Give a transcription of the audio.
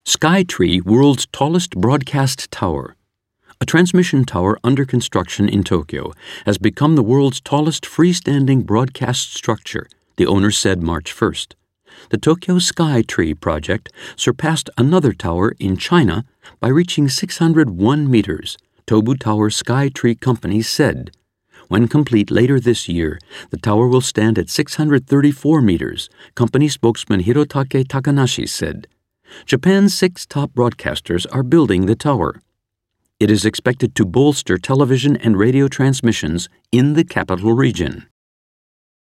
Skytree, world's tallest broadcast tower. A transmission tower under construction in Tokyo has become the world's tallest freestanding broadcast structure, the owner said March 1st. The Tokyo Skytree project surpassed another tower in China by reaching 601 meters, Tobu Tower Skytree Company said. When complete later this year, the tower will stand at 634 meters, company spokesman Hirotake Takanashi said. Japan's 6 top broadcasters are building the tower. It is expected to bolster television and radio transmissions in the capital region.